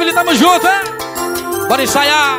família, tamo junto, hein? Bora ensaiar.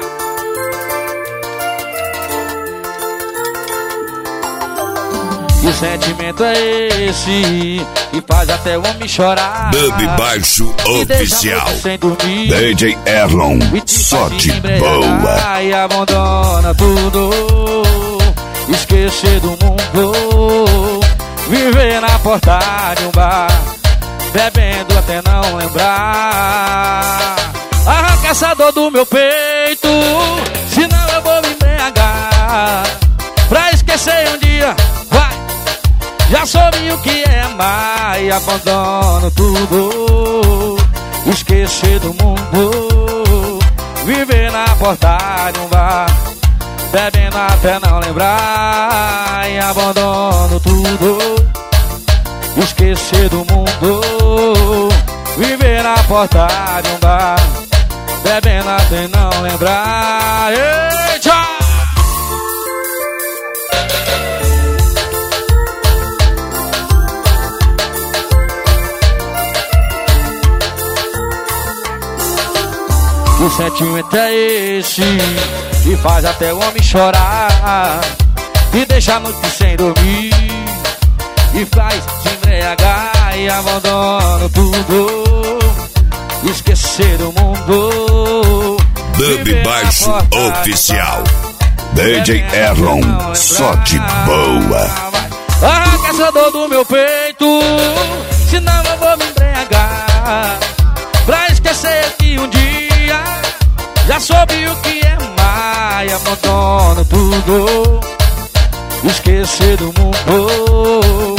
Que sentimento é esse que faz até o homem chorar? Dub Baixo Oficial. Sem dormir, DJ Erlon, só de boa. E abandona tudo, esquecer do mundo, viver na porta de um bar, bebendo até não lembrar. Arranca essa dor do meu peito, senão eu vou me embriagar. Pra esquecer um dia, vai. Já soube o que é amar e abandono tudo, esquecer do mundo, viver na porta de um bar, bebendo até não lembrar. E abandono tudo, esquecer do mundo, viver na porta de um bar, bebendo até não lembrar. Ei, tchau! Que sentimento é esse que faz até o homem chorar, e deixa a noite sem dormir, e faz se embriagar e abandona tudo, esquecer do mundo. Dub Baixo Oficial. DJ Erlon, só de boa. Arranca essa dor do meu peito, senão eu vou me embriagar. Pra esquecer que um dia já soube o que é amar e abandono tudo, esquecer do mundo,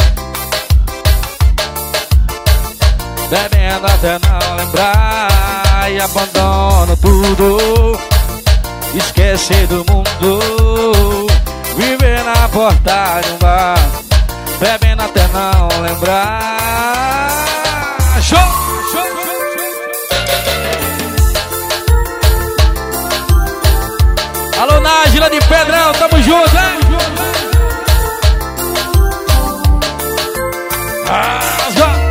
bebendo até não lembrar. E abandono tudo, esquecer do mundo, viver na porta de um bar, bebendo até não lembrar. Show! Alô, Nájila de Pedrão, tamo junto, hein?